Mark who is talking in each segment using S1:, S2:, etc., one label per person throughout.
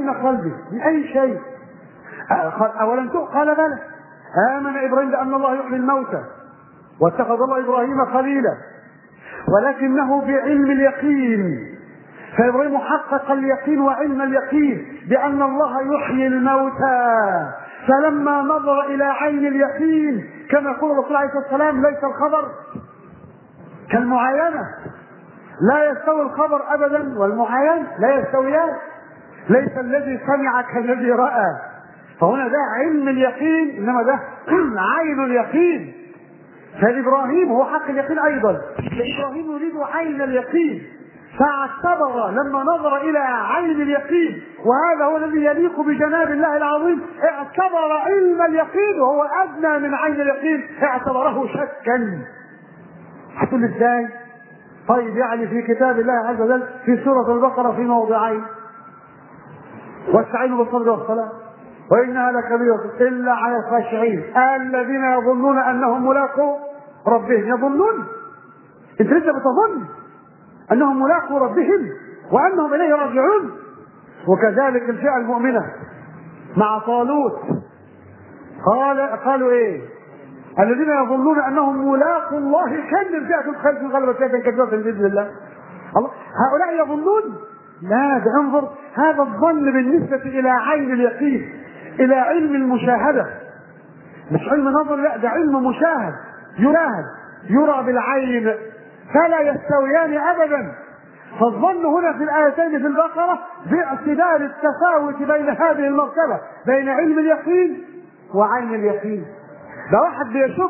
S1: ليطمئن قلبي من أي شيء. أولم قال بلى آمن إبراهيم بأن الله يحيي الموتى واتخذ الله إبراهيم خليلا، ولكنه بعلم اليقين. فإبراهيم حقق اليقين وعلم اليقين بأن الله يحيي الموتى، فلما نظر إلى عين اليقين كما يقول الرسول عليه الصلاة والسلام ليس الخبر كالمعاينة، لا يستوي الخبر أبدا والمعاينة لا يستويان، ليس الذي سمع كالذي رأى. فهنا ده علم اليقين، إنما ده عين اليقين. فإبراهيم هو حق اليقين أيضا، إبراهيم يريد عين اليقين، فاعتبر لما نظر إلى عين اليقين، وهذا هو الذي يليق بجناب الله العظيم، اعتبر علم اليقين وهو أدنى من عين اليقين، اعتبره شكا. هتقول ازاي؟ طيب يعني في كتاب الله عز وجل في سورة البقرة في موضعين: واستعينوا بالصبر والصلاة وإنها لكبيرة إلا على الخاشعين الذين يظنون أنهم ملاقو ربهم. يظنون؟ أنت لسه بتظن أنهم ملاقو ربهم وأنهم إليه راجعون. وكذلك الفئة المؤمنة مع طالوت قالوا إيه؟ الذين يظنون أنهم ملاقو الله كم من فئة خلف غلبت فئة كثيرة بإذن الله. هؤلاء يظنون؟ لا، ده انظر هذا الظن بالنسبة إلى عين اليقين، إلى علم المشاهدة، مش علم نظر، لا ده علم مشاهد، يرى بالعين، فلا يستويان أبدا. فالظن هنا في الآيتين في البقرة باعتبار التفاوت بين هذه المرتبة، بين علم اليقين وعين اليقين. ده واحد بيشك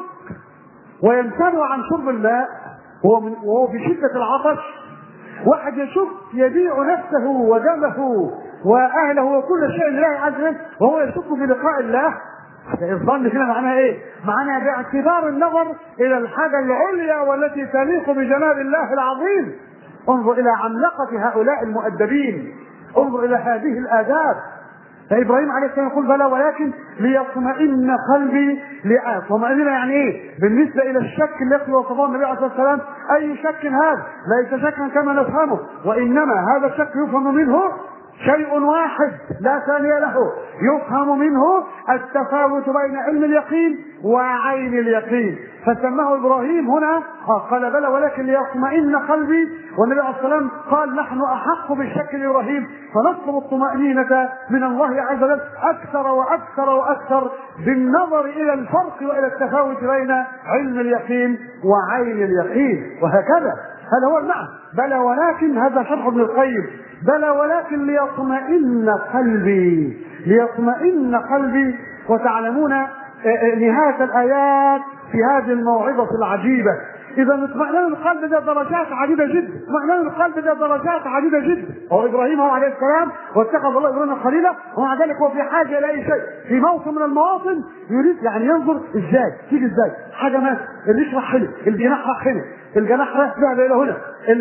S1: ويمتنع عن شرب الماء وهو في شدة العطش، واحد يشك يبيع نفسه ودمه واهله وكل شيء لله عز وجل وهو يشك في لقاء الله. الظن هنا معناها ايه؟ معناها باعتبار النظر الى الحاجه العليا والتي تليق بجلال الله العظيم. انظر الى عملاقه هؤلاء المؤدبين، انظر الى هذه الاداب. فابراهيم عليه السلام يقول بلى ولكن ليطمئن قلبي. طمأنينة يعني ايه؟ بالنسبه الى الشك الذي وصفه النبي عليه الصلاه والسلام، اي شك هذا؟ ليس شكا كما نفهمه، وانما هذا الشك يفهم منه شيء واحد لا ثاني له، يفهم منه التفاوت بين علم اليقين وعين اليقين. فسماه ابراهيم هنا قال بلى ولكن ليطمئن قلبي، والنبي عليه الصلاه والسلام قال نحن احق بالشك لابراهيم، فنطلب الطمأنينة من الله عز وجل اكثر واكثر واكثر بالنظر الى الفرق والى التفاوت بين علم اليقين وعين اليقين. وهكذا هذا هو المعنى. بلى ولكن، هذا شرح ابن القيم، بلى ولكن ليطمئن قلبي، ليطمئن قلبي. وتعلمون نهاية الآيات في هذه الموعظة العجيبة. إذا اطمئنان القلب ده درجات عديدة جدا، اطمئنان القلب ده درجات عديدة جدا. هو إبراهيم هو عليه السلام واتخذ الله إبراهيم خليلا، ومع ذلك هو في حاجة إلى أي شيء في موطن من المواطن يريد يعني ينظر إزاي تيجي إزاي حاجة ما اللي يشرح هنا، اللي بينحرح هنا، الجناح رايح ذهب الى هنا،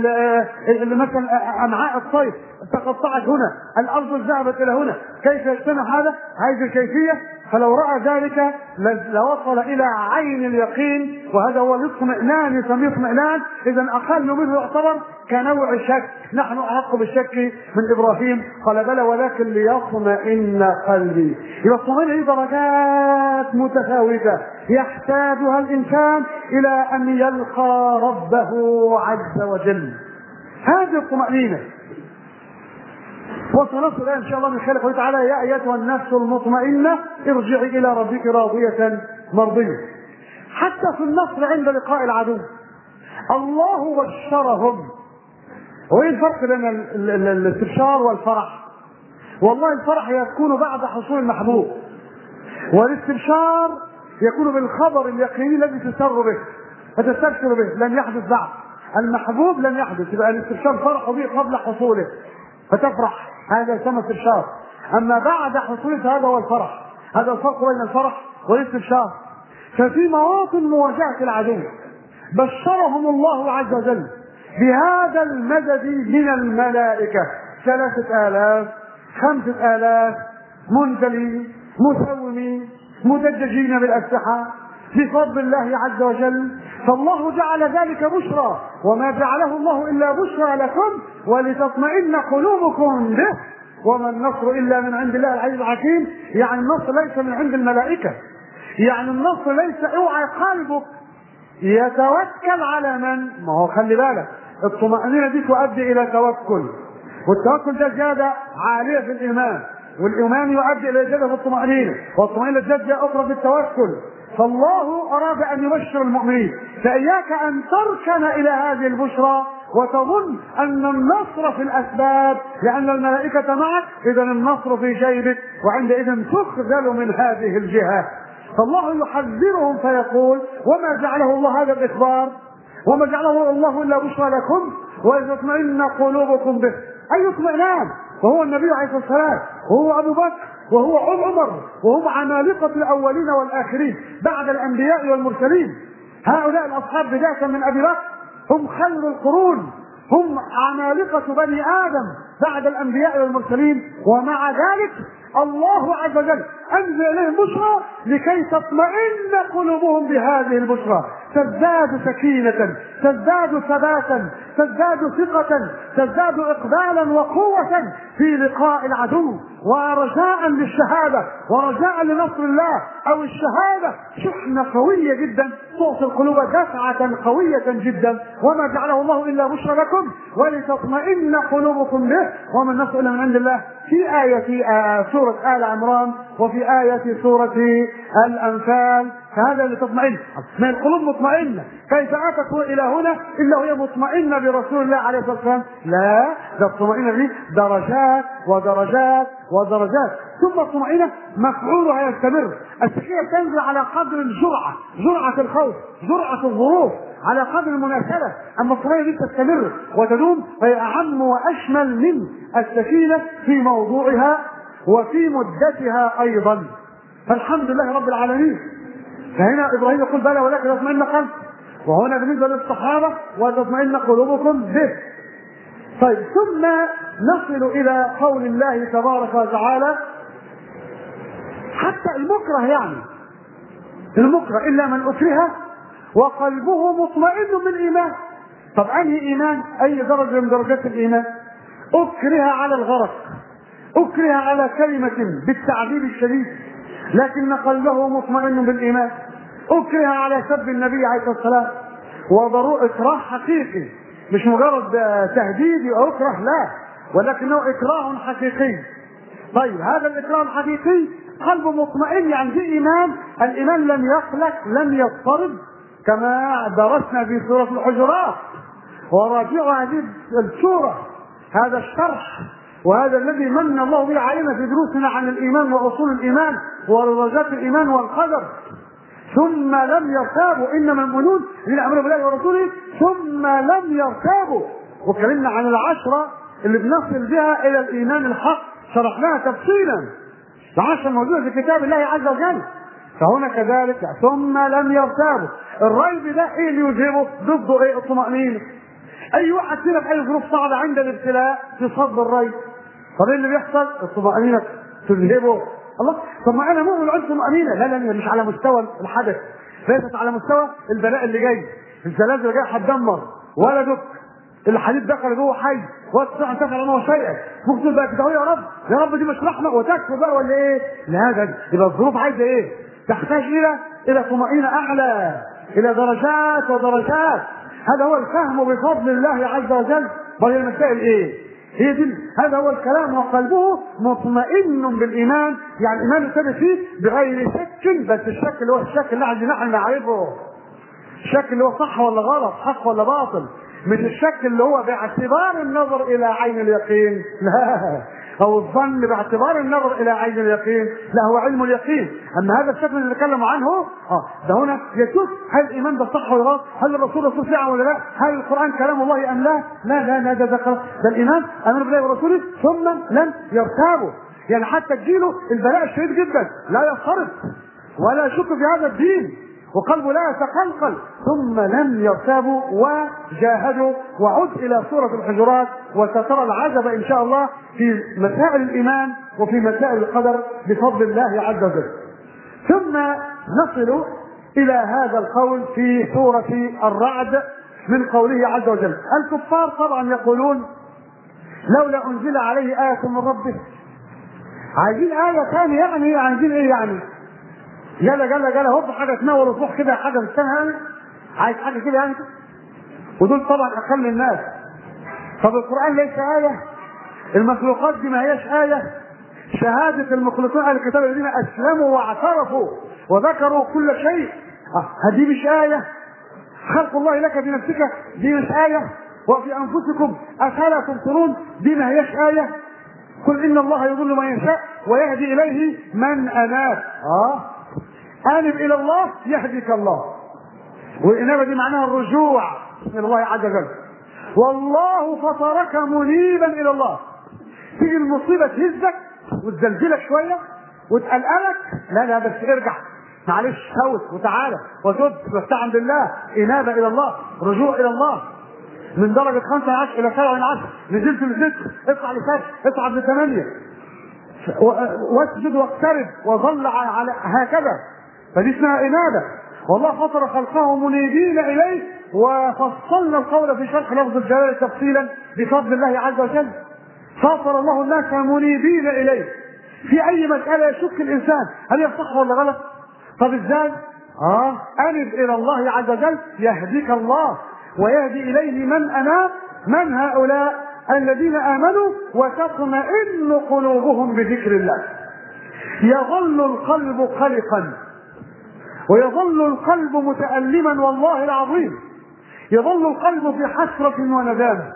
S1: اللي مثلا امعاء الطير تقطعت هنا، الارض ذهبت الى هنا، كيف يجتمع هذا؟ عايز الكيفيه. فلو راى ذلك لوصل الى عين اليقين، وهذا هو الاطمئنان، يسميه اطمئنان. اذا اقل منه يعتبر كنوع الشك، نحن احق بالشك من ابراهيم. قال بلى ولكن ليطمئن قلبي. يبقى الطمأنينة درجات متفاوته يحتاجها الانسان الى ان يلقى ربه عز وجل. هذه الطمأنينة. وسنصل الآن إن شاء الله من خلال قوله تعالى يا أيتها النفس المطمئنة ارجعي إلى ربك راضية مرضية. حتى في النصر عند لقاء العدو الله بشرهم. وإيه الفرق بين الاستبشار والفرح؟ والله الفرح يكون بعد حصول المحبوب، والاستبشار يكون بالخبر اليقيني الذي تسر به فتستبشر به، لم يحدث بعد. المحبوب لم يحدث، يبقى الاستبشار فرح به قبل حصوله فتفرح، هذا يسمى استبشار. اما بعد حصوله هذا هو الفرح. هذا الفرق بين الفرح والاستبشار. ففي مواطن مواجهة العدو بشرهم الله عز وجل بهذا المدد من الملائكة 3000 5000 منزلين مسومين مدججين بالأسلحة بفضل الله عز وجل. فالله جعل ذلك بشرى، وما جعله الله إلا بشرى لكم ولتطمئن قلوبكم به وما النصر الا من عند الله العزيز الحكيم. يعني النصر ليس من عند الملائكه، يعني النصر ليس اوعى قلبك يتوكل على من. ما هو خلي بالك الطمأنينة دي تؤدي الى توكل، والتوكل ده زيادة عالية في الايمان، والايمان يؤدي الى زيادة في الطمأنينة، والطمأنينة زيادة اخرى في التوكل. فالله اراد ان يبشر المؤمنين، فاياك ان تركن الى هذه البشرى وتظن ان النصر في الاسباب لان الملائكة معك، اذا النصر في جيبك، وعندئذ تخذل من هذه الجهة. فالله يحذرهم فيقول: وما جعله الله هذا الاخبار، وما جعله الله الا بشرى لكم واذا تطمئن قلوبكم به. اي اطمئنان؟ وهو النبي عليه الصلاه والسلام، وهو ابو بكر، وهو عمر، وهم عمالقه الاولين والاخرين بعد الانبياء والمرسلين. هؤلاء الاصحاب بدايه من ابي بكر هم خير القرون، هم عمالقه بني ادم بعد الانبياء والمرسلين، ومع ذلك الله عز وجل انزل اليهم بشرى لكي تطمئن قلوبهم بهذه البشرى، تزداد سكينة، تزداد ثباتا، تزداد ثقة، تزداد اقبالا وقوة في لقاء العدو، ورجاء للشهادة، ورجاء لنصر الله او الشهادة. شحنة قوية جدا تعطي القلوب دفعة قوية جدا. وما جعله الله الا بشرى لكم ولتطمئن قلوبكم به، وما النصر الا من عند الله، في آية سورة آل عمران، وفي آية سورة الأنفال. فهذا اللي تطمئن، ما القلوب مطمئنة. كيف أتت إلى هنا إلا وهي مطمئنة برسول الله عليه الصلاة والسلام؟ لا، ده الطمئنة دي درجات ودرجات ودرجات، ثم الطمئنة مفعولها يستمر. السكينة تنزل على قدر الجرعة، جرعة الخوف، جرعة الظروف، على قدر المناسبة. أما الطمئنة دي تستمر وتدوم، فهي أعم وأشمل من السكينة في موضوعها وفي مدتها أيضا. فالحمد لله رب العالمين. فهنا إبراهيم يقول: بلى ولكن تطمئن قلبي. وهنا بالنسبة للصحابة: وتطمئن قلوبكم به. طيب، ثم نصل إلى قول الله تبارك وتعالى: حتى المكره، يعني المكره إلا من أكره وقلبه مطمئن بالإيمان. طب أنهي إيمان؟ أي درجة من درجات الإيمان؟ أكره على الغرق، أكره على كلمة بالتعذيب الشديد لكن قلبه مطمئن بالإيمان، أكره على سب النبي عليه الصلاة والسلام، وضرورة إكراه حقيقي، مش مجرد تهديد أو إكراه، لا، ولكنه إكراه حقيقي. طيب، هذا الإكراه الحقيقي قلبه مطمئن، يعني في إيمان. الإيمان لم يخلق، لم يضطرب، كما درسنا في سورة الحجرات. وراجعوا هذه السورة، هذا الشرح، وهذا الذي من الله به علينا في دروسنا عن الإيمان وأصول الإيمان ودرجات الإيمان والقدر. ثم لم يرتابوا، إنما المؤمنون الذين آمنوا بالله ورسوله ثم لم يرتابوا. وكلمنا عن العشرة اللي بنصل بها إلى الإيمان الحق، شرحناها تفصيلا، العشرة موجودة في كتاب الله عز وجل. فهنا كذلك ثم لم يرتابوا. الريب ده ايه اللي يذهبه؟ ضده ايه؟ الطمأنينة. اي واحد فينا في اي ظروف صعبة عند الابتلاء تصد الريب. طب ايه اللي بيحصل؟ الطمأنينة تذهبه. الله، طب ما انا مؤمن عندي طمأنينة. لا لا، مش على مستوى الحدث، ليست على مستوى البلاء اللي جاي، الزلازل اللي جاي هتدمر، ولا دك الحديد دخل جوه حي واتسع انتفع عنه شيئا. ممكن بقى كده: يا رب يا رب، دي مش رحمه وتكفر بقى ولا ايه؟ لا، ده يبقى الظروف عايزه ايه؟ تحتاج الى طمأنينة اعلى، الى درجات ودرجات. هذا هو الفهم بفضل الله عز وجل. وهي المسائل ايه؟ هي دي، هذا هو الكلام. وقلبه مطمئن بالايمان، يعني الايمان يثبت فيه بغير شك. بس الشك اللي هو الشك اللي عايزين نحن نعرفه، الشك اللي هو صح ولا غلط، حق ولا باطل، مش الشك اللي هو باعتبار النظر الى عين اليقين، لا، او الظن باعتبار النظر الى عين اليقين، لا، هو علم اليقين. اما هذا الشك اللي نتكلم عنه ده هنا يشوف هل الايمان ده صح ولا غلط، هل الرسول رسول فعلا ولا لا، هل القران كلام الله ام لا. لا لا لا، ده الايمان امر بالله ورسوله ثم لم يرتابوا. يعني حتى تجيله البلاء الشديد جدا لا يضطرب ولا يشك في هذا الدين، وقلبه لا يتقلقل، ثم لم يرتابوا وجاهدوا. وعد إلى سورة الحجرات وسترى العجب إن شاء الله في مسائل الإيمان وفي مسائل القدر بفضل الله عز وجل. ثم نصل إلى هذا القول في سورة الرعد من قوله عز وجل. الكفار طبعا يقولون: لولا أنزل عليه آية من ربه عايزين آية ثانية يعني، عايزين ايه يعني؟ جلا هوب حاجة تنور وتروح كده حاجة في السنة يعني؟ عايز حاجة كده يعني؟ ودول طبعا أقل الناس. طب القرآن ليس آية؟ المخلوقات دي ما هيش آية؟ شهادة المخلوقين على الكتاب الذين أسلموا واعترفوا وذكروا كل شيء، هذه مش آية؟ خلق الله لك بنفسك دي مش آية؟ وفي أنفسكم أفلا تبصرون دي ما هيش آية؟ قل إن الله يضل من يشاء ويهدي إليه من أناب. آنب إلى الله يهديك الله، والإنابة دي معناها الرجوع إلى الله عز وجل. والله فطرك منيبا إلى الله. تيجي المصيبة تهزك وتزلزلك شوية وتقلقلك، لا بس ارجع معلش، فوت وتعالى وتب واستعن بالله، إنابة إلى الله، رجوع إلى الله. من درجة 15 إلى 17 نزلت لستة، اطلع لسبعة، اصعد لثمانية، واسجد واقترب وظل على هكذا، فدي اسمها إنابة. والله فطر خلقه منيبين إليه، وفصلنا القول في شرح لفظ الجلالة تفصيلا بفضل الله عز وجل. فطر الله الناس منيبين إليه. في أي مسألة يشك الإنسان هل يصح ولا غلط؟ طب إزاي؟ أنب إلى الله عز وجل يهديك الله ويهدي إليه من أناب. من هؤلاء؟ الذين آمنوا وتطمئن قلوبهم بذكر الله. يظل القلب قلقا، ويظل القلب متألما، والله العظيم يظل القلب في حسرة وندامة،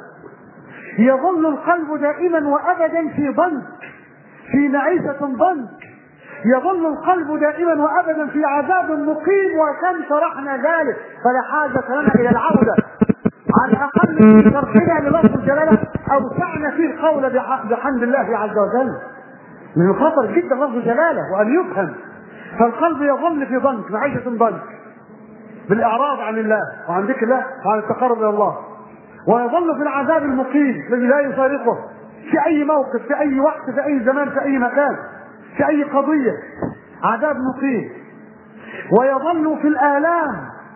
S1: يظل القلب دائما وأبدا في ضنك، في نعيسة ضنك، يظل القلب دائما وأبدا في عذاب مقيم. وكم شرحنا ذلك، فلا حاجة لنا إلى العودة. على الأقل في شرحنا للفظ الجلالة أوسعنا فيه القول بحمد الله عز وجل. من الخطر جدا لفظ الجلالة وأن يفهم. فالقلب يظل في ضنك، معيشة ضنك، بالإعراض عن الله وعن ذكر الله وعن التقرب إلى الله، ويظل في العذاب المقيم الذي لا يفارقه في أي موقف، في أي وقت، في أي زمان، في أي مكان، في أي قضية، عذاب مقيم. ويظل في الآلام،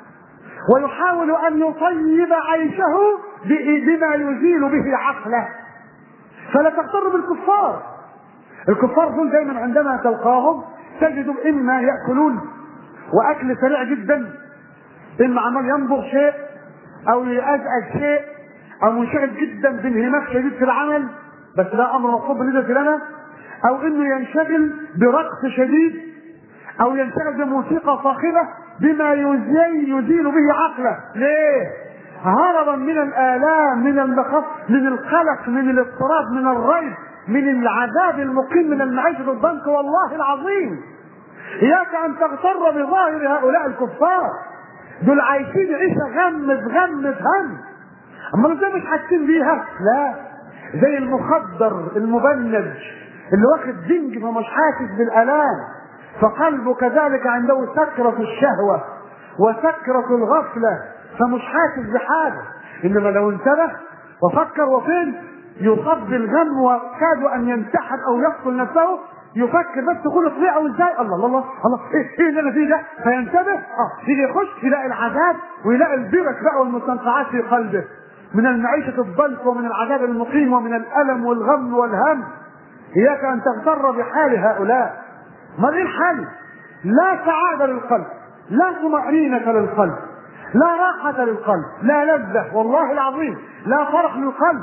S1: ويحاول أن يطيب عيشه بما يزيل به عقله. فلا تغتر بالكفار. الكفار دول دائما عندما تلقاهم تجد إما يأكلون وأكل سريع جدا، إما عمال ينظر شيء أو يأزأز شيء أو منشغل جدا بانهماك شديد في العمل، بس لا أمر مطلوب بالنسبة لنا، أو إنه ينشغل برقص شديد، أو ينشغل بموسيقى صاخبة بما يزيل به عقله. ليه؟ هربا من الآلام، من المخاوف، من القلق، من الاضطراب، من الريب، من العذاب المقيم، من المعيشة الضنك. والله العظيم إياك أن تغتر بظاهر هؤلاء الكفار، دول عايشين عيشة غم في غم في هم. أما ازاي مش حاسين بيها؟ لا، زي المخدر المبنج اللي واخد زنج فمش حاسس بالآلام. فقلبه كذلك عنده سكرة الشهوة وسكرة الغفلة، فمش حاسس بحاجة. إنما لو انتبه وفكر وفين يصاب بالغم وكاد أن ينتحر أو يقتل نفسه، يفكر بس كل طريقه وازاي الله الله الله الله ايه اللي انا فيه ده، فينتبه يجي يخش يلاقي العذاب ويلاقي البرك بقى والمستنقعات في قلبه من المعيشة الضنك ومن العذاب المقيم ومن الألم والغم والهم. إياك أن تغتر بحال هؤلاء. ما ايه الحال؟ لا سعادة للقلب، لا طمأنينة للقلب، لا راحة للقلب، لا لذة، والله العظيم لا فرح للقلب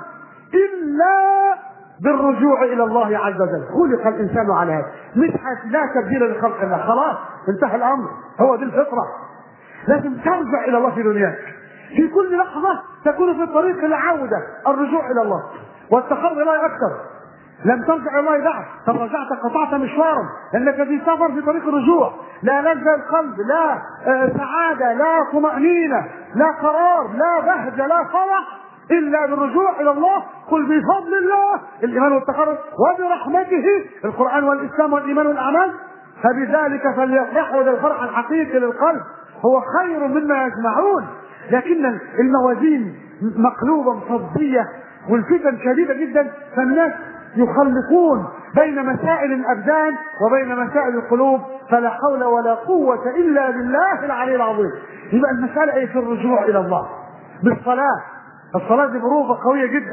S1: إلا بالرجوع إلى الله عز وجل. خلق الإنسان على هذا، مش لا تبديل لخلق الله، خلاص انتهى الأمر، هو دي الفطرة. لازم ترجع إلى الله في دنياك، في كل لحظة تكون في طريق العودة، الرجوع إلى الله والتقرب إلى الله أكثر. لم ترجع إلى الله بعد، طب رجعت قطعت مشوارا، لأنك في سفر في طريق الرجوع. لا لذة القلب، لا سعادة، لا طمأنينة، لا قرار، لا بهجة، لا فرح إلا بالرجوع إلى الله. قل بفضل الله الإيمان والتقرب وبرحمته القرآن والإسلام والإيمان والأعمال، فبذلك فليفرحوا. ذا الفرح الحقيقي للقلب هو خير مما يجمعون. لكن الموازين مقلوبة مصدية والفتن شديدة جدا، فالناس يخلطون بين مسائل الأبدان وبين مسائل القلوب، فلا حول ولا قوة إلا بالله العلي العظيم. يبقى المسألة في الرجوع إلى الله بالصلاة. الصلاة دي بروفة قوية جدا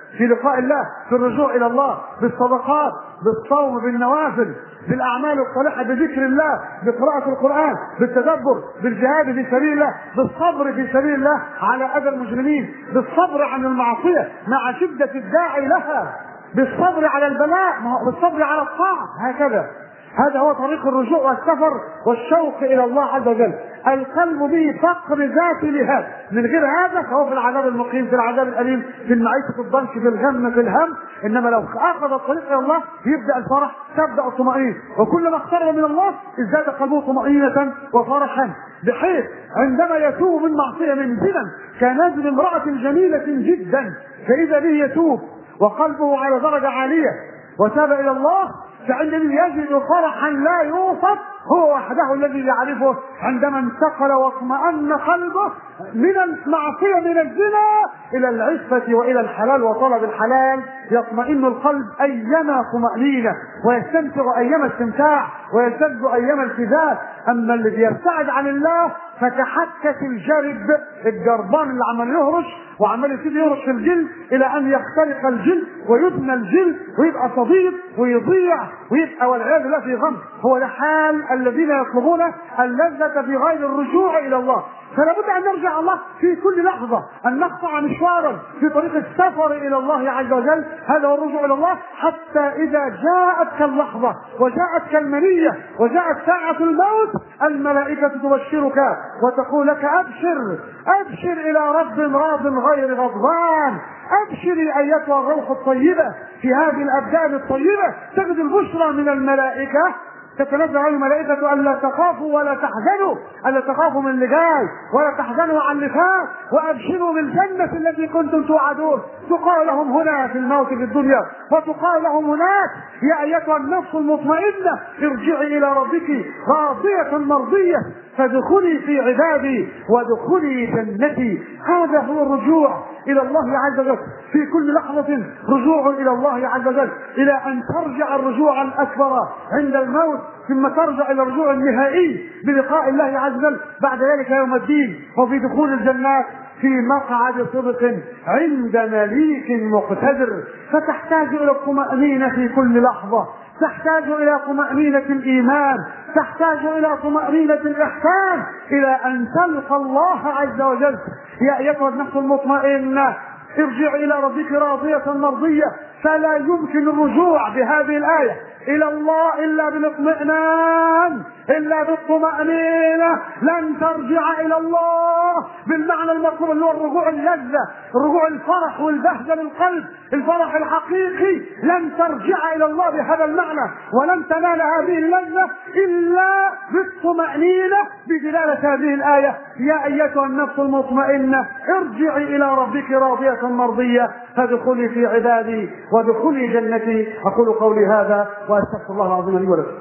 S1: في لقاء الله، في الرجوع الى الله، بالصدقات، بالصوم، بالنوافل، بالاعمال الصالحه، بذكر الله، بقراءه القران، بالتدبر، بالجهاد في سبيل الله، بالصبر في سبيل الله على اذى المجرمين، بالصبر عن المعصيه مع شده الداعي لها، بالصبر على البلاء، بالصبر على الطاعه، هكذا. هذا هو طريق الرجوع والسفر والشوق الى الله عز وجل. القلب به فقر ذاتي لهذا، من غير هذا فهو في العذاب المقيم، في العذاب الاليم، في المعيشه الضنك، في الغم، في الهم. انما لو اخذ الطريق الى الله يبدا الفرح، تبدا الطمانينه، وكلما اقترب من الله ازداد قلبه طمانينه وفرحا، بحيث عندما يتوب من معصيه، من زنا، كنزل امراه جميله جدا، فاذا به يتوب وقلبه على درجه عاليه وتاب الى الله، فعندما يجد فرحا لا يوصف، هو وحده الذي يعرفه عندما انتقل واطمأن قلبه من المعصية، من الزنا، إلى العفة وإلى الحلال وطلب الحلال. يطمئن القلب أيما طمأنينة، ويستمتع أيما استمتاع، ويلتذ أيما التذاذ. أما الذي يبتعد عن الله فكحكة الجرب، الجربان اللي عمال يهرش وعمال يبتدي يهرش في الجلد إلى أن يخترق الجلد ويدمى الجلد ويبقى صديق ويضيع ويبقى والعياذ بالله في غم. هو ده حال الذين يطلبون اللذة في غير الرجوع إلى الله. فلا بد أن نرجع الله في كل لحظة، أن نقطع مشوارا في طريق السفر إلى الله عز وجل. هذا هو الرجوع إلى الله، حتى إذا جاءتك اللحظة وجاءتك المنية وجاءت ساعة الموت، الملائكة تبشرك وتقول لك أبشر أبشر إلى رب راض غير غضبان، أبشري أيتها الروح الطيبة. في هذه الأبدان الطيبة تجد البشرى من الملائكة، تتنزل على الملائكة ألا تخافوا ولا تحزنوا، ألا تخافوا من اللي جاي ولا تحزنوا عن اللي فات، وأبشروا بالجنة التي كنتم توعدون. تقال لهم هنا في الموت في الدنيا، وتقال لهم هناك يا أيتها النفس المطمئنة ارجعي إلى ربك راضية مرضية فادخلي في عبادي وادخلي جنتي. هذا هو الرجوع إلى الله عز وجل في كل لحظة، رجوع إلى الله عز وجل، إلى أن ترجع الرجوع الأكبر عند الموت، ثم ترجع إلى الرجوع النهائي بلقاء الله عز وجل بعد ذلك يوم الدين، وفي دخول الجنات في مقعد صدق عند مليك مقتدر. فتحتاج إلى الطمأنينة في كل لحظة، تحتاج إلى طمأنينة الإيمان، تحتاج إلى طمأنينة الإحسان، إلى أن تلقى الله عز وجل. يا أيتها النفس المطمئنة ارجع إلى ربك راضية مرضية. فلا يمكن الرجوع بهذه الآية إلى الله إلا بالاطمئنان، إلا بالطمأنينة. لن ترجع إلى الله بالمعنى المطلوب اللي هو الرجوع اللذة، الرجوع الفرح والبهجة للقلب، الفرح الحقيقي. لن ترجع إلى الله بهذا المعنى، ولن تنال هذه اللذة إلا بالطمأنينة بدلالة هذه الآية. يا أيتها النفس المطمئنة ارجعي إلى ربك راضية مرضية فادخلي في عبادي وادخلي جنتي. أقول قولي هذا وأستغفر الله العظيم لي ولكم.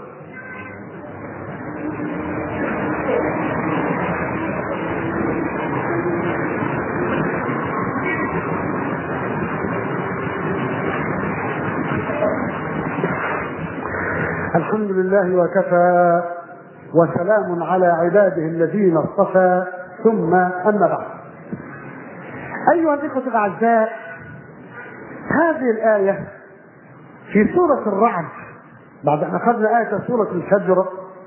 S1: الحمد لله وكفى، وسلام على عباده الذين اصطفى، ثم أما بعد. أيها الإخوة الأعزاء، هذه الآية في سورة الرعد، بعد أن أخذنا آية سورة الفجر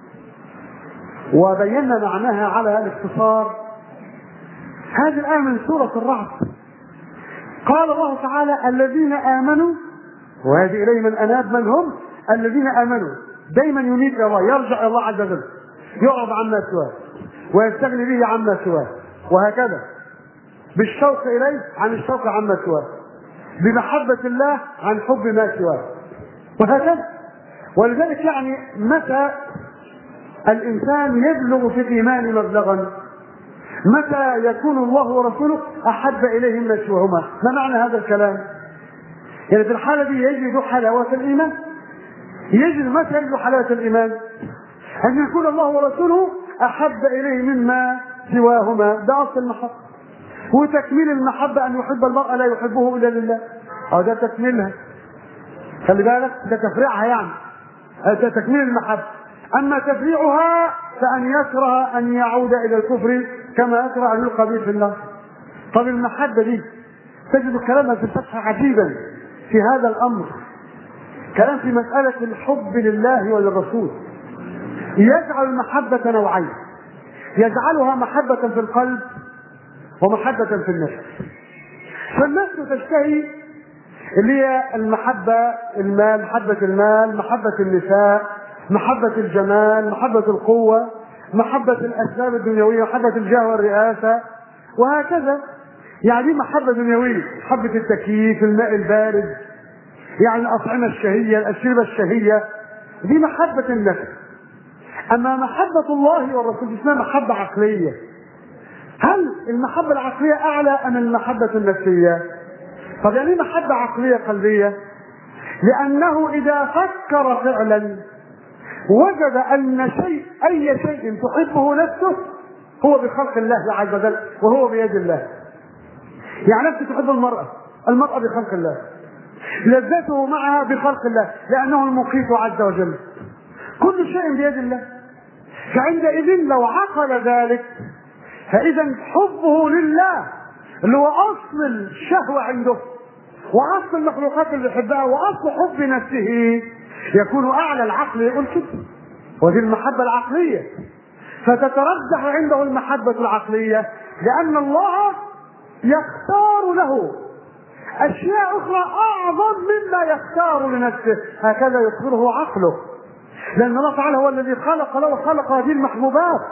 S1: وبينا معناها على الاختصار، هذه الآية من سورة الرعد. قال الله تعالى الذين آمنوا، وهذه إليه من أناب، من هم الذين آمنوا. دايما يميت إلى الله، يرجع إلى الله عز وجل، يعرض عما سواه ويستغني به عما سواه، وهكذا بالشوق إليه عن الشوق عما سواه، بمحبة الله عن حب ما سواه، وهكذا. ولذلك يعني متى الإنسان يبلغ في الإيمان مبلغا؟ متى يكون الله ورسوله أحب إليه مما سواهما؟ ما معنى هذا الكلام؟ يعني في الحالة دي يجد حلاوة الإيمان. يجد متى يجد حلاوة الإيمان؟ أن يكون الله ورسوله أحب إليه مما سواهما. ده أصل المحبة، وتكميل المحبة أن يحب المرء لا يحبه إلا لله، أو ده تكميلها. خلي بالك، ده تفريعها، يعني ده تكميل المحبة. أما تفريعها فأن يكره أن يعود إلى الكفر كما يكره أن يلقى به في النار. طب المحبة دي تجد كلاما في الفتح عجيبا في هذا الأمر، كلام في مسألة الحب لله وللرسول. يجعل المحبة نوعين، يجعلها محبة في القلب ومحبة في النفس. فالنفس تشتهي اللي هي المحبة، المال، محبة المال، محبة النساء، محبة الجمال، محبة القوة، محبة الأسباب الدنيوية، محبة الجاه والرئاسة، وهكذا. يعني محبة دنيوية، محبة التكييف، الماء البارد، يعني الأطعمة الشهية، الأشربة الشهية، دي محبة النفس. أما محبة الله والرسول اسمها محبة عقلية. هل المحبة العقلية أعلى أم المحبة النفسية؟ طب يعني محبة عقلية قلبية؟ لأنه إذا فكر فعلا وجد أن أي شيء تحبه نفسه هو بخلق الله عز وجل وهو بيد الله. يعني نفسه تحب المرأة بخلق الله، لذته معها بخلق الله، لأنه المقيت عز وجل، كل شيء بيد الله. فعندئذ لو عقل ذلك فإذا حبه لله اللي هو أصل الشهوة عنده وأصل المخلوقات اللي يحبها وأصل حب نفسه يكون أعلى العقل، يقول كده، ودي المحبة العقلية. فتترجح عنده المحبة العقلية لأن الله يختار له أشياء أخرى أعظم مما يختار لنفسه، هكذا يخبره عقله، لأن الله تعالى هو الذي خلق له وخلق هذه المحبوبات.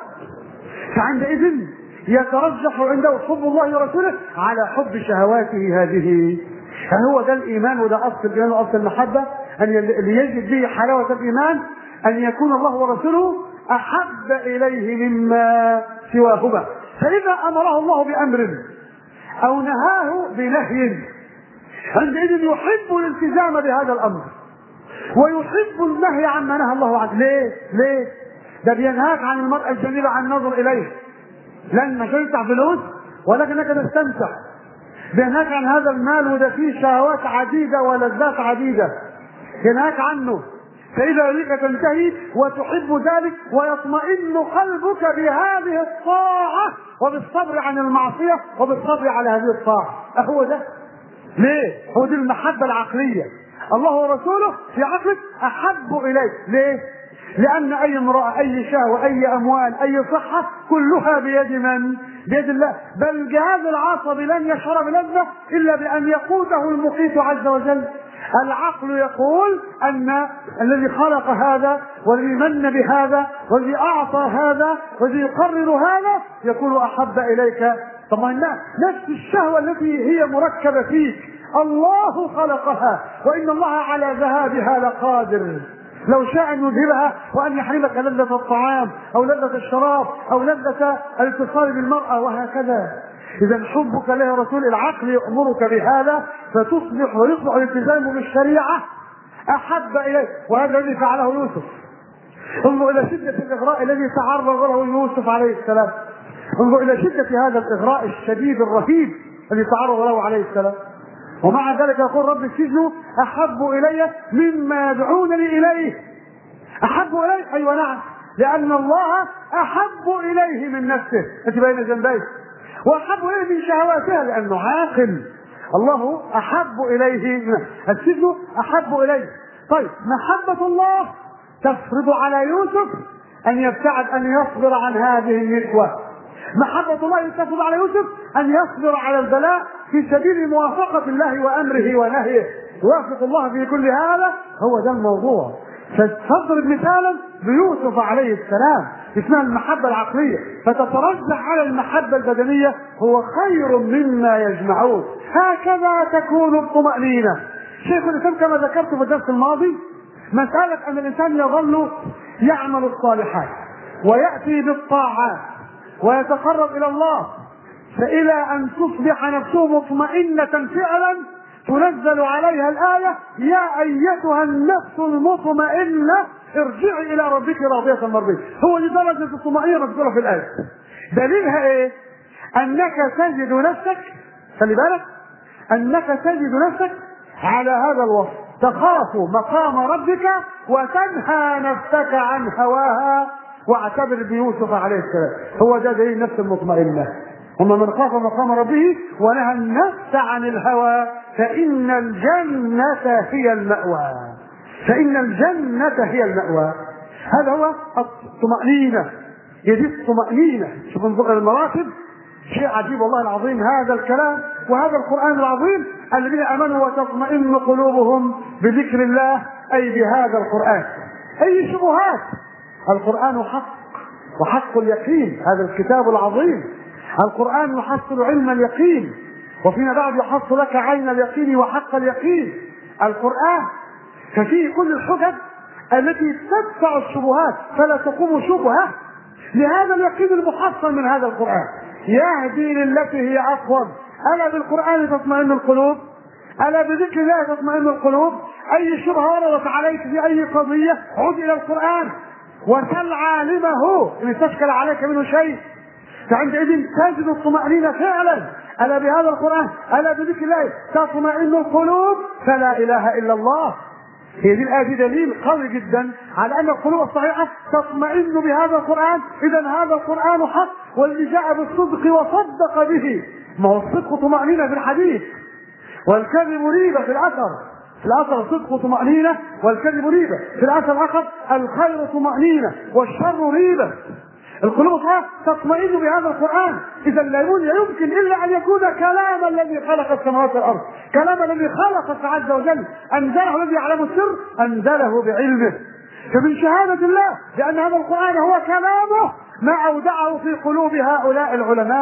S1: فعندئذ يترجح عنده حب الله ورسوله على حب شهواته هذه. فهو ده الإيمان، وده أصل الإيمان وأصل المحبة، أن اللي يجد به حلاوة الإيمان أن يكون الله ورسوله أحب إليه مما سواهما. فإذا أمره الله بأمر أو نهاه بنهي عندئذ يحب الالتزام بهذا الأمر ويحب النهي عما نهى الله عنه. ليه؟ ده بينهاك عن المرأة الجميلة عن النظر إليه، لن مش هيدفع فلوس ولكنك تستمتع. بينهاك عن هذا المال وده فيه شهوات عديدة ولذات عديدة، ينهاك عنه. فإذا يريك تنتهي وتحب ذلك ويطمئن قلبك بهذه الطاعة وبالصبر عن المعصية وبالصبر على هذه الطاعة. هو ده. ليه؟ هو دي المحبة العقلية. الله ورسوله في عقلك أحب إليك. ليه؟ لأن أي امرأة، أي شهوة، أي أموال، أي صحة كلها بيد من؟ بيد الله. بل الجهاز العصبي لن يشعر بلذة إلا بأن يقوده المقيت عز وجل. العقل يقول أن الذي خلق هذا والذي من بهذا والذي أعطى هذا والذي يقرر هذا يكون أحب إليك. طبعا نفس الشهوة التي هي مركبة فيك الله خلقها، وإن الله على ذهابها لقادر. لو شاء أن يذهبها وأن يحرمك لذة الطعام أو لذة الشراب أو لذة الاتصال بالمرأة وهكذا. إذا حبك له يا رسول العقل يأمرك بهذا فتصبح ويصبح الالتزام بالشريعة أحب إليك. وهذا الذي فعله يوسف. انظر إلى شدة الإغراء الذي تعرض له يوسف عليه السلام. انظر إلى شدة هذا الإغراء الشديد الرهيب الذي تعرض له عليه السلام. ومع ذلك يقول رب السجن أحب إلي مما يدعونني إليه. أحب إليه، أيوة نعم، لأن الله أحب إليه من نفسه التي بين جنبيه، وأحب إليه من شهواتها لأنه عاقل. الله أحب إليه، السجن أحب إليه. طيب محبة الله تفرض على يوسف أن يبتعد، أن يصبر عن هذه النسوة. محبة الله تفرض على يوسف أن يصبر على البلاء في سبيل موافقة الله وأمره ونهيه، يوافق الله في كل هذا. هو ده الموضوع. فتضرب مثالا بيوسف عليه السلام اسمها المحبة العقلية، فتترجح على المحبة البدنية، هو خير مما يجمعون. هكذا تكون الطمأنينة. شيخ الإسلام كما ذكرت في الدرس الماضي مسألة أن الإنسان يظل يعمل الصالحات ويأتي بالطاعات ويتقرب إلى الله، فإلى أن تصبح نفسه مطمئنة فعلا تنزل عليها الآية: يا أيتها النفس المطمئنة ارجعي إلى ربك راضية مرضية. هو دي درجة الطمأنينة مذكورة في الآية. دليلها إيه؟ أنك تجد نفسك، خلي بالك، أنك تجد نفسك على هذا الوصف، تخاف مقام ربك وتنهى نفسك عن هواها. واعتبر بيوسف عليه السلام، هو ده دليل النفس المطمئنة. أما من خاف مقام ربه ونهى النفس عن الهوى فإن الجنة هي المأوى. فإن الجنة هي المأوى. هذا هو الطمأنينة. يجب الطمأنينة. شوف انظر المراتب، شيء عجيب والله العظيم هذا الكلام وهذا القرآن العظيم. الذين آمنوا وتطمئن قلوبهم بذكر الله، أي بهذا القرآن. أي شبهات؟ القرآن حق وحق اليقين، هذا الكتاب العظيم. القرآن يحصل علم اليقين، وفيما بعد يحصل لك عين اليقين وحق اليقين. القرآن ففيه كل الحجج التي تدفع الشبهات فلا تقوم شبهة لهذا اليقين المحصل من هذا القرآن. يهدي للتي هي أقوم. ألا بالقرآن تطمئن القلوب؟ ألا بذكر الله تطمئن القلوب؟ أي شبهة وردت عليك في أي قضية عد إلى القرآن وسل عالمه إن استشكل عليك منه شيء، فعندئذ تجد الطمأنينة فعلا. ألا بهذا القرآن، ألا بذكر الله تطمئن القلوب، فلا إله إلا الله. هي دي الآية دليل قوي جدا على أن القلوب الصحيحة تطمئن بهذا القرآن. إذا هذا القرآن حق، والذي جاء بالصدق وصدق به. ما هو الصدق طمأنينة في الحديث، والكذب ريبة في الأثر. في الأثر صدق طمأنينة والكذب ريبة، في الأثر الآخر الخير طمأنينة والشر ريبة. القلوب الصحيحة تطمئن بهذا القرآن. إذا لا يمكن إلا أن يكون كلام الذي خلق السماوات والأرض، كلام الذي خلق عز وجل، أنزله الذي يعلم السر، أنزله بعلمه. فمن شهادة الله بأن هذا القرآن هو كلامه ما أودعه في قلوب هؤلاء العلماء،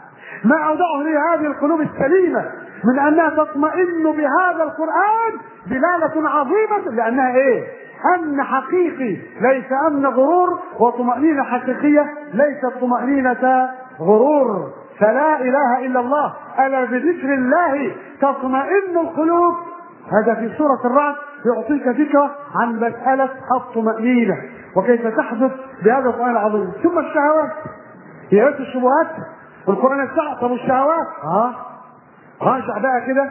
S1: ما أودعه لهذه القلوب السليمة من أنها تطمئن بهذا القرآن دلالة عظيمة. لأنها إيه؟ أمن حقيقي ليس أمن غرور، وطمأنينة حقيقية ليست طمأنينة غرور. فلا إله إلا الله. ألا بذكر الله تطمئن القلوب. هذا في سورة الرعد يعطيك فكرة عن مسألة الطمأنينة وكيف تحدث بهذا القرآن العظيم. ثم الشهوات، هي بس الشبهات والقرآن الساعة. طب الشهوات راجع بقى كده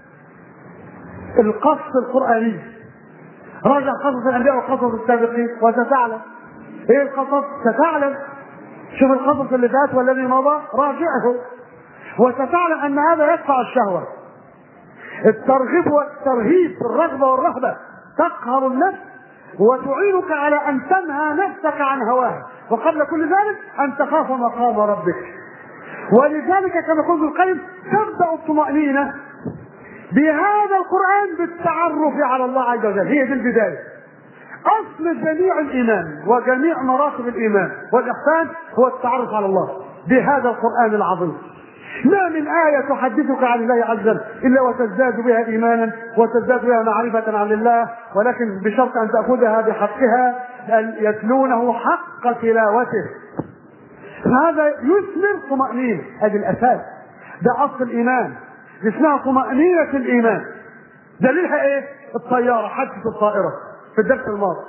S1: القصص القرآني، راجع قصص الأنبياء وقصص السابقين وستعلم. ايه القصص؟ ستعلم. شوف القصص اللي فات والذي مضى راجعه وستعلم أن هذا يدفع الشهوة. الترغيب والترهيب، الرغبة والرهبة تقهر النفس وتعينك على أن تنهى نفسك عن هواها، وقبل كل ذلك أن تخاف مقام ربك. ولذلك كما قلت القيم تبدأ الطمأنينة بهذا القرآن بالتعرف على الله عز وجل. هي دي البداية. أصل جميع الإيمان وجميع مراتب الإيمان والإحسان هو التعرف على الله بهذا القرآن العظيم. ما من آية تحدثك عن الله عز وجل إلا وتزداد بها إيمانا وتزداد بها معرفة عن الله، ولكن بشرط أن تأخذها بحقها، أن يتلونه حق تلاوته. هذا يثمر طمأنينة. هذه الأساس، ده أصل الإيمان، اسمها طمأنينة الإيمان. دليلها إيه؟ الطيارة، حادثة الطائرة في الدرس الماضي.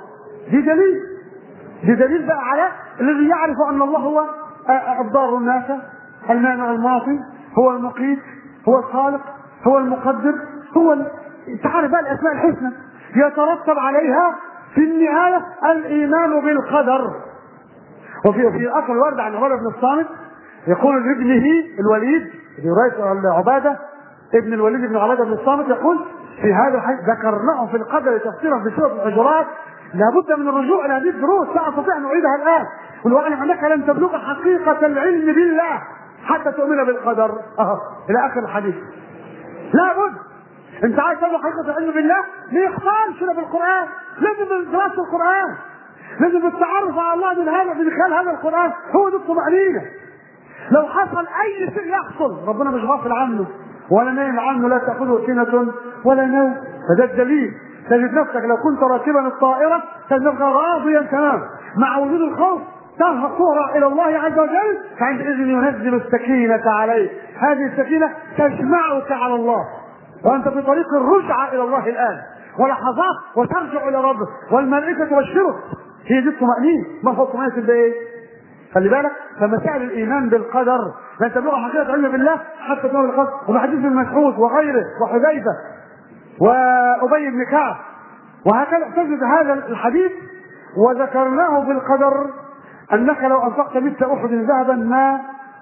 S1: دي دليل بقى على الذي يعرف أن الله هو الضار النافع، المانع المعطي، هو المقيت، هو الخالق، هو المقدر، هو تعرف بقى الأسماء الحسنى يترتب عليها في النهاية الإيمان بالقدر. وفي الأثر الوارد عن عبادة بن الصامت يقول لابنه الوليد رواية عبادة ابن الوليد بن عبادة بن الصامت يقول في هذا الحديث ذكرناه في القدر تفسيرا في سورة الحجرات، لابد من الرجوع إلى هذه الدروس، لا أستطيع أن أعيدها الآن. واعلم أنك لن تبلغ حقيقة العلم بالله حتى تؤمن بالقدر. إلى آخر الحديث. لابد أنت عايز تبلغ حقيقة العلم بالله ما يخفاش في القرآن، لازم من دراسة القرآن، لازم التعرف على الله من خلال هذا القرآن. هو دي الطمأنينة. لو حصل أي شيء يحصل ربنا مش غافل عنه ولا نايم عنه، لا تأخذه سنة ولا نوم. فده الدليل. تجد نفسك لو كنت راكبا الطائرة تجد نفسك راضيا تمام مع وجود الخوف، تهرع إلى الله عز وجل، فعندئذ ينزل السكينة عليك. هذه السكينة تجمعك على الله وأنت في طريق الرجعة إلى الله الآن ولحظات وترجع إلى ربك والملائكة تبشرك. هي دي الطمأنينة. ما هو الطمأنينة ده إيه؟ خلي بالك. فمسائل الإيمان بالقدر لن تبلغ حقيقة علم بالله حتى تؤمن بالقدر. وحديث ابن مسعود وغيره وحذيفة وأبي بن كعب وهكذا تجد هذا الحديث. وذكرناه بالقدر أنك لو أنفقت مثل أحد ذهبا ما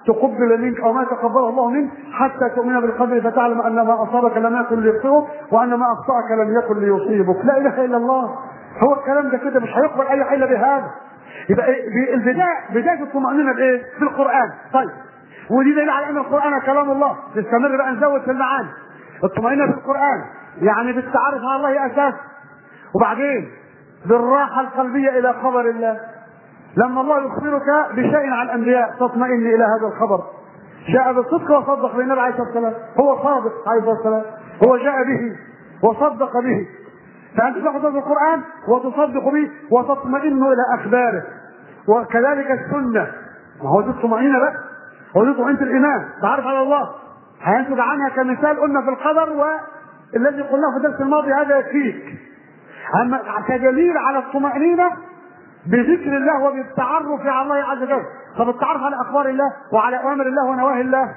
S1: تقبل منك او ما تقبله الله منك حتى تؤمن بالقدر فتعلم ان ما اصابك لم يكن ليخطئك وان ما اخطاك لم يكن ليصيبك. لا اله الا الله. هو الكلام ده كده مش هيقبل اي حاجه بهذا. يبقى بدايه الطمانينه بايه؟ في القران. طيب ودي دليل على ان القران كلام الله. نستمر بقى نزود في المعاني. الطمانينه في القران يعني بالتعرف على الله اساس، وبعدين بالراحه القلبيه الى خبر الله. لما الله يخبرك بشيء عن الانبياء تطمئن الى هذا الخبر. جاء بالصدق وصدق بالنبي عليه الصلاه والسلام، هو صادق عليه الصلاه والسلام، هو جاء به وصدق به، فانت تحفظ القران وتصدق به وتطمئن الى اخباره. وكذلك السنه، ما هو دي الطمانينه بقى، هو دي طمانينه الايمان، تعرف على الله. هينتج عنها كمثال قلنا في القدر، والذي قلناه في الدرس الماضي هذا يكفيك. اما كدليل على الطمانينه بذكر الله وبالتعرف على الله عز وجل. طب التعرف على اخبار الله وعلى اوامر الله ونواهي الله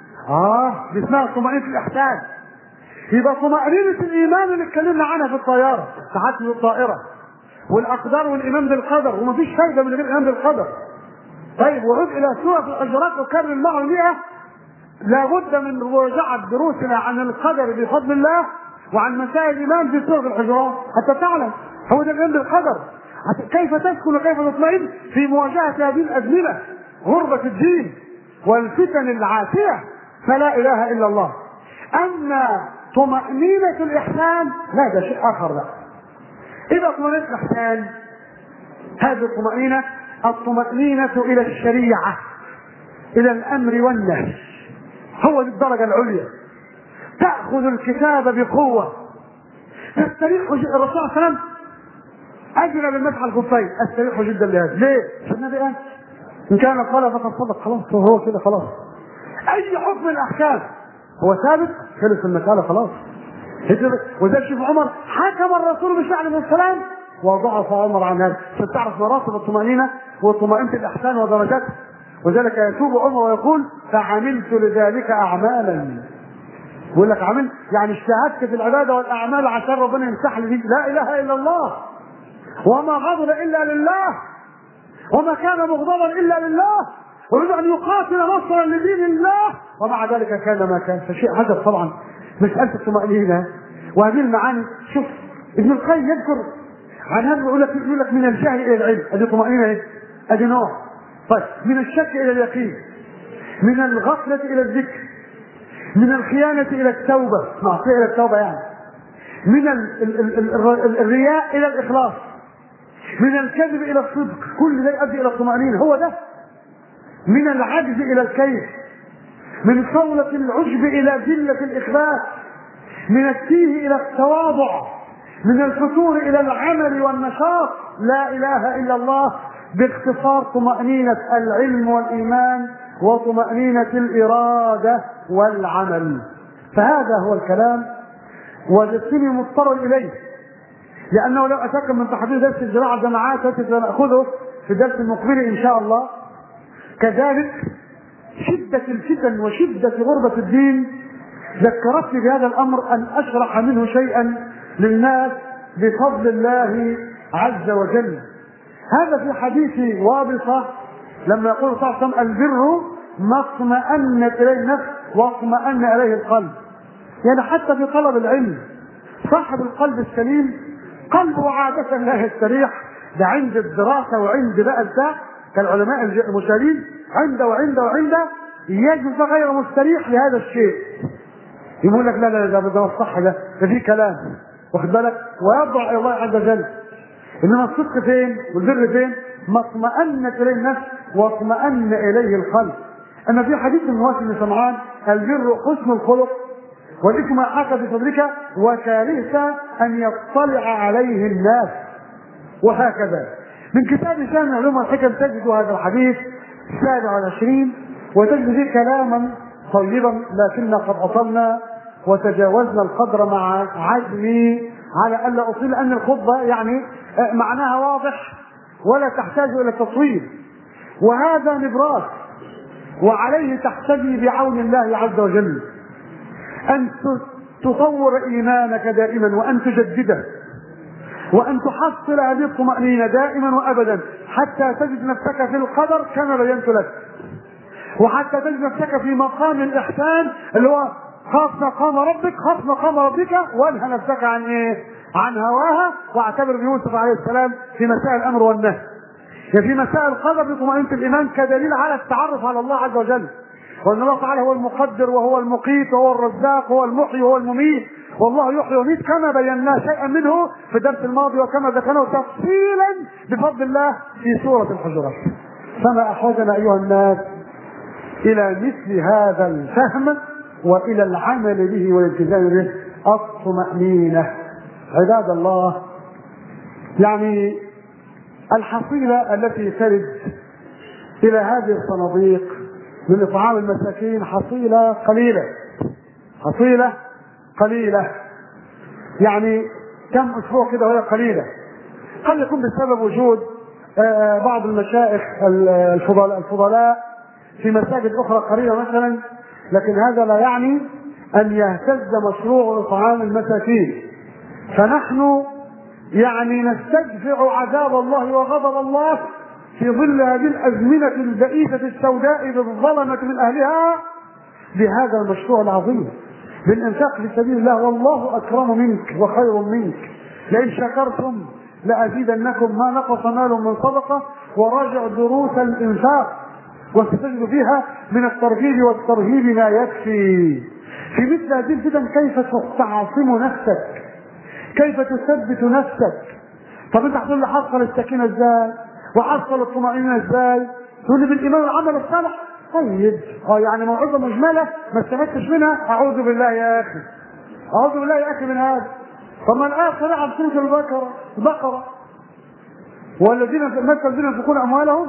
S1: دي اسمها طمانينه الاحسان. يبقى طمانينه الايمان اللي اتكلمنا عنها في الطياره، تحدث الطائره والاقدار والايمان بالقدر، ومفيش فايده من غير الايمان بالقدر. طيب وعود الى سوره الحجرات اكرر معه المئة، لابد من مراجعه دروسنا عن القدر بفضل الله وعن مسائل الايمان في سوره الحجرات حتى تعلم هو ده الايمان بالقدر. كيف تسكن وكيف تطمئن في مواجهة هذه الأزمنة، غربة الدين والفتن العاتية، فلا إله إلا الله. أما طمأنينة الإحسان لا، ده شيء آخر بقى. إذا طمأنينة الإحسان هذه الطمأنينة إلى الشريعة، إلى الأمر والنهي، هو دي الدرجة العليا. تأخذ الكتاب بقوة، تستريح. الرسول صلى الله عليه وسلم أجرى بالمسح الخفين، استريح جدا لهذا. ليه؟ عشان النبي قال إن كان قال فقد صدق، خلاص هو كده خلاص. أي حكم الأحكام هو ثابت، خلص المسألة خلاص. وذلك شوف عمر حكم الرسول بشأن السلام وضعف عمر عن هذا، عشان تعرف مراتب الطمأنينة وطمأنينة الإحسان ودرجاتها. وذلك يتوب عمر ويقول فعملت لذلك أعمالا. يقول لك عملت يعني اجتهدت في العبادة والأعمال عشان ربنا يمسح لي. لا إله إلا الله. وما غضب الا لله وما كان مغضبا الا لله ويريد ان يقاتل نصرا لدين الله ومع ذلك كان ما كان. فشيء عجب طبعا مساله الطمانينه وهذه المعاني. شوف ابن القيم يذكر عن هذا، يقول لك من الجهل الى العلم، ادي طمانينه ايه؟ ادي نوع. طيب من الشك الى اليقين، من الغفله الى الذكر، من الخيانه الى التوبه، معصيه الى التوبه يعني، من الرياء الى الاخلاص، من الكذب الى الصدق، كل ده يؤدي الى الطمأنينة. هو ده. من العجز الى الكيف، من صولة العجب الى ذلة الاخبات، من التيه الى التواضع، من الفتور الى العمل والنشاط. لا اله الا الله. باختصار طمأنينة العلم والايمان وطمأنينة الارادة والعمل. فهذا هو الكلام وجدتني مضطر اليه، لأنه لو أتكلم من تحديد درس الزراعة الجماعات سنأخذه في الدرس المقبل إن شاء الله. كذلك شدة الفتن وشدة غربة الدين ذكرتني بهذا الأمر أن أشرح منه شيئا للناس بفضل الله عز وجل. هذا في حديث وابصة لما يقول صلى الله عليه وسلم البر ما اطمأنت إليه النفس واطمأن إليه القلب. يعني حتى في طلب العلم صاحب القلب السليم قلبه عادة لا يستريح، ده عند الدراسة وعند بقى بتاع كالعلماء المشارين وعند يجد غير مستريح لهذا الشيء. يقول لك لا ده الصح، ده في كلام واخد بالك، ويرجع الى الله عز وجل. انما الصدق فين والبر فين؟ ما اطمأنت اليه النفس واطمأن اليه القلب. اما في حديث النواس بن سمعان البر حسن الخلق والإثم ما حاك في صدرك وكرهت أن يطلع عليه الناس. وهكذا من كتاب جامع العلوم والحكم تجد هذا الحديث 27 وتجد فيه كلاما طيبا، لكننا قد أطلنا وتجاوزنا القدر مع عزمي على ألا أطيل، لأن الخطبة يعني معناها واضح ولا تحتاج إلى تطويل، وهذا نبراس وعليه تحتدي بعون الله عز وجل أن تطور إيمانك دائما وأن تجدده وأن تحصل هذه الطمأنينة دائما وأبدا حتى تجد نفسك في القدر كما بينت لك. وحتى تجد نفسك في مقام الإحسان اللي هو خاف مقام ربك وانهى نفسك عن ايه؟ عن هواها. واعتبر بيوسف عليه السلام في مسائل الامر والنهي، في مسائل القدر بطمأنينة الايمان كدليل على التعرف على الله عز وجل، وان الله تعالى هو المقدر وهو المقيت وهو الرزاق وهو المحيي وهو المميت، والله يحيي ويميت كما بينا شيئا منه في الدرس الماضي وكما ذكرناه تفصيلا بفضل الله في سورة الحجرات. فما احوجنا ايها الناس الى مثل هذا الفهم والى العمل به والالتزام به، الطمأنينة. عباد الله، يعني الحصيلة التي ترد الى هذه الصناديق من اطعام المساكين حصيلة قليلة، يعني كم اسبوع كده وهي قليلة. قد يكون بسبب وجود بعض المشايخ الفضلاء في مساجد اخرى قليلة مثلا، لكن هذا لا يعني ان يهتز مشروع اطعام المساكين. فنحن يعني نستدفع عذاب الله وغضب الله في ظل هذه الازمنة البئيسة السوداء بالظلمة من اهلها بهذا المشروع العظيم بالانفاق في سبيل الله. والله اكرم منك وخير منك، لئن شكرتم لازيدنكم، ما نقص مال من صدقة. وراجع دروس الانفاق وستجد فيها من الترغيب والترهيب ما يكفي. في مثل هذه الفتن كيف تعصم نفسك، كيف تثبت نفسك. طب انت هتقول لي حصل السكينة ازاي وحصل الطمأنينة ازاي؟ تقول لي بالايمان والعمل الصالح. طيب يعني موعظة مجملة ما استفدتش منها، اعوذ بالله يا اخي من هذا. طب ما الآية صريحة في سورة البقرة، والذين ينفقون اموالهم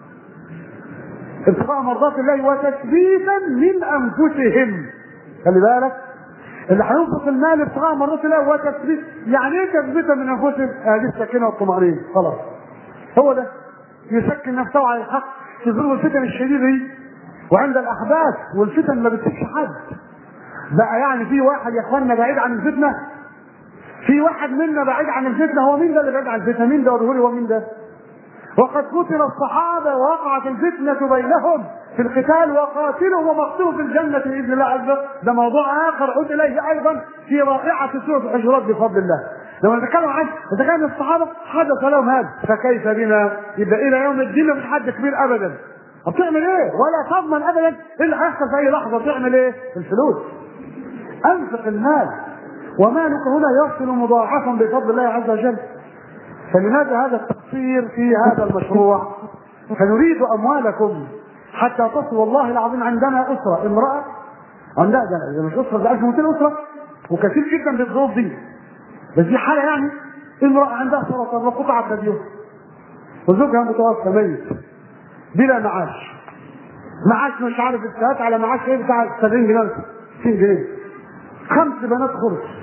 S1: ابتغاء مرضات الله وتثبيتا من انفسهم. خلي بالك، اللي هينفق المال ابتغاء مرضات الله وتثبيت، يعني ايه تثبيتا من انفسهم؟ هذه السكينه والطمأنينة. خلاص هو ده، يسكن نفسه على الحق في ظل الفتن الشديده دي، وعند الاحداث والفتن ما بتسيبش حد بقى. يعني في واحد يا اخواننا بعيد عن الفتنه، في واحد منا بعيد عن الفتنه. هو مين ده اللي بعيد عن الفتنه؟ مين ده؟ وريه هو مين ده؟ وقد قتل الصحابة ووقعت الفتنة بينهم في القتال، وقاتلهم ومقتلهم في الجنة بإذن الله عز وجل. ده موضوع آخر عود إليه أيضا في رائعة سورة الحجرات بفضل الله. لما نتكلم عن إذا كان الصحابة حدث لهم هذا، فكيف بنا؟ يبقى إلى يوم الدين مفيش حد كبير أبدا. طب تعمل إيه؟ ولا تضمن أبدا إيه اللي هيحصل في أي لحظة. تعمل إيه؟ الفلوس. أنفق المال، ومالك هنا يصل مضاعفا بفضل الله عز وجل. فلماذا هذا التقصير في هذا المشروع؟ فنريد اموالكم حتى تصل. والله العظيم عندنا اسره، امراه عندها ده مش اسره، ده 1200 اسره وكثير جدا بالظروف دي، بس دي حاله يعني. امراه عندها سرطان وقطعت ثديها وزوجها متوفى ميت بلا معاش مش عارف الساعات على معاش ايه بتاع 70 جنيه 60 جنيه، 5 بنات خلص،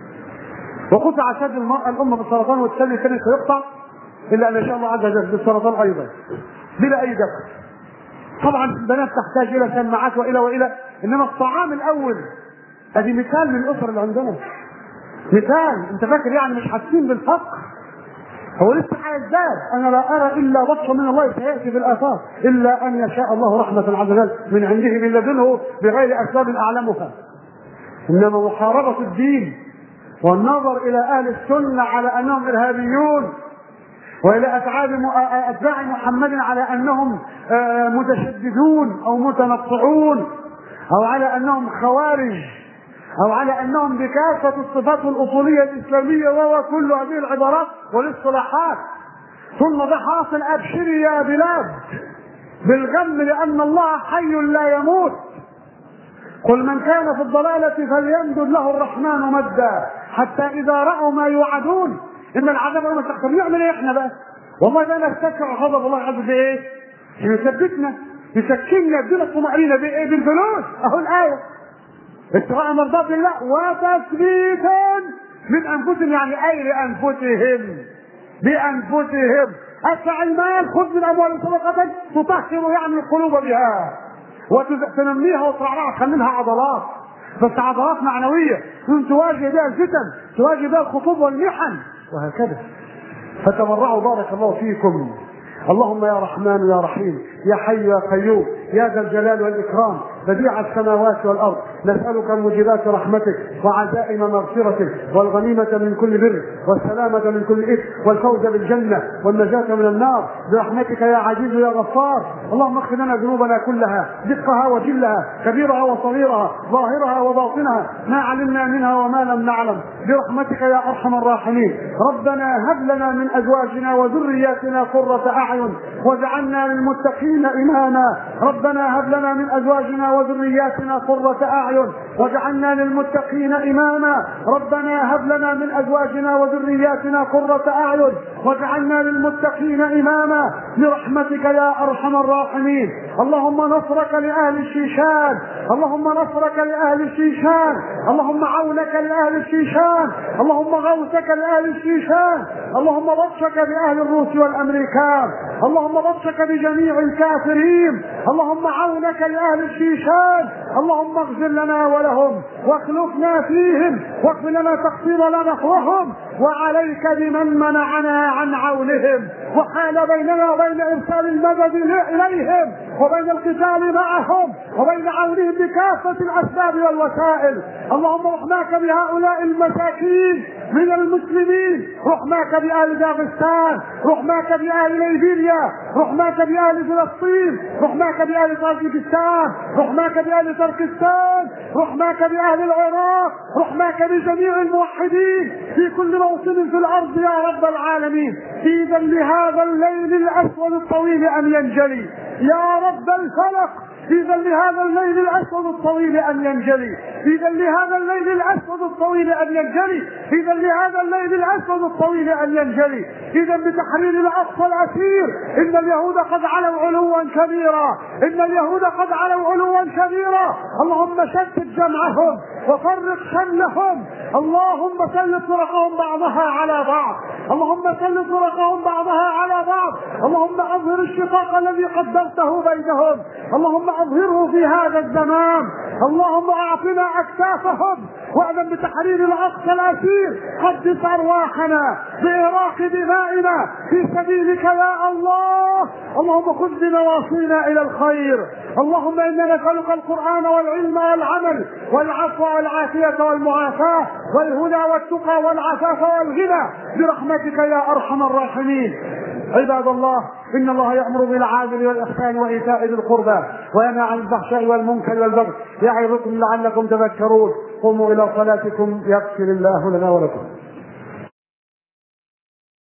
S1: وقطع شد المرأة الأم بالسرطان والثاني كان سيقطع إلا أن يشاء الله عز وجل بالسرطان أيضا بلا أي دخل. طبعا البنات تحتاج إلى سماعات وإلى إنما الطعام الأول. هذه مثال من الأسر اللي عندنا، مثال. أنت فاكر يعني مش حاسين بالفقر؟ هو لسه هيزداد. أنا لا أرى إلا بطش من الله سيأتي في الآثار، إلا أن يشاء الله رحمة عز وجل من عنده من لدنه بغير أسباب أعلمها. إنما محاربة الدين والنظر الى اهل السنة على انهم ارهابيون، والى اتباع محمد على انهم متشددون او متنطعون، او على انهم خوارج، او على انهم بكافة الصفات الاصولية الاسلامية وكل هذه العبارات والاصطلاحات. ثم ده حاصل. ابشري يا بلاد بالغم لان الله حي لا يموت. قل من كان في الضلالة فليمدد له الرحمن مدا حتى إذا رأوا ما يوعدون إن العذاب يوم التقدير. نعمل إيه إحنا بقى؟ والله ده نستشعر غضب الله عز وجل بإيه؟ يثبتنا، يسكننا، يدينا الطمأنينة بإيه؟ بالفلوس. أهو الآية ابتغاء مرضات الله وتثبيتا من أنفسهم، يعني أي بأنفسهم. أدفع المال، خذ من أموالهم صدقة تطهر يعني القلوب بها وتنميها وترعرعها، تخليها عضلات، بس عضلات معنوية تواجه بها الفتن، تواجه بها الخطوب والمحن وهكذا. فتبرعوا بارك الله فيكم اللهم يا رحمن يا رحيم يا حي يا قيوم يا ذا الجلال والإكرام بديع السماوات والأرض، نسألك موجبات رحمتك وعزائم مغفرتك والغنيمة من كل بر والسلامة من كل إثم والفوز بالجنة والنجاة من النار برحمتك يا عزيز يا غفار. اللهم اغفر لنا ذنوبنا كلها دقها وجلها كبيرها وصغيرها ظاهرها وباطنها ما علمنا منها وما لم نعلم برحمتك يا أرحم الراحمين. ربنا هب لنا من أزواجنا وذرياتنا قرة أعين واجعلنا للمتقين إماما. ربنا هب لنا من أزواجنا وذرياتنا قرة أعين واجعلنا للمتقين إماما. ربنا هب لنا من أزواجنا وذرياتنا قرة أعين واجعلنا للمتقين إماما برحمتك يا أرحم الراحمين. اللهم نصرك لأهل الشيشان، اللهم نصرك لأهل الشيشان، اللهم عونك لأهل الشيشان، اللهم غوثك لأهل الشيشان، اللهم بطشك بأهل الروس والأمريكان، اللهم بطشك بجميع الكافرين، اللهم عونك لأهل الشيشان. اللهم اغفر لنا ولهم واخلفنا فيهم واغفر لنا تقصيرنا نحوهم، وعليك بمن منعنا عن عونهم وحال بيننا وبين إرسال المدد إليهم وبين القتال معهم وبين عونهم بكافة الأسباب والوسائل. اللهم رحماك بهؤلاء المساكين من المسلمين، رحماك بأهل داغستان، رحماك بأهل ليبيريا، رحماك بأهل فلسطين، رحماك بأهل طاجيكستان، رحماك بأهل تركستان، رحماك بأهل العراق، رحماك بجميع الموحدين في كل موطن في الأرض يا رب العالمين. إذا لهذا الليل الأسود الطويل أن ينجلي يا رب الفلق، إذا لهذا الليل الأسود الطويل أن ينجلي، إذا لهذا الليل الأسود الطويل أن ينجلي، إذا لهذا الليل الأسود الطويل أن ينجلي. إذا بتحرير الأقصى الأسير، إن اليهود قد علوا علوا كبيرا، إن اليهود قد علوا علوا كبيرا. اللهم شتت جمعهم وفرق شملهم، اللهم سلط فرقهم بعضها على بعض، اللهم سلط فرقهم بعضها على بعض، اللهم أظهر الشقاق الذي قدرته بينهم، اللهم أظهره في هذا الزمان، اللهم أعطنا أكتافهم واعلم بتحرير الأقصى الأسير، قدس أرواحنا بإراق دمائنا في سبيلك يا الله. اللهم خذ بنواصينا إلى الخير، اللهم إنا نسألك القرآن والعلم والعمل والعفو والعافية والمعافاة والهدى والتقى والعفاف والغنى برحمتك يا أرحم الراحمين. عباد الله، إن الله يأمر بالعدل والإحسان وإيتاء ذي القربى وينهى عن الفحشاء والمنكر والبغي يعظكم لعلكم تذكرون. قوموا إلى صلاتكم يغفر الله لنا ولكم.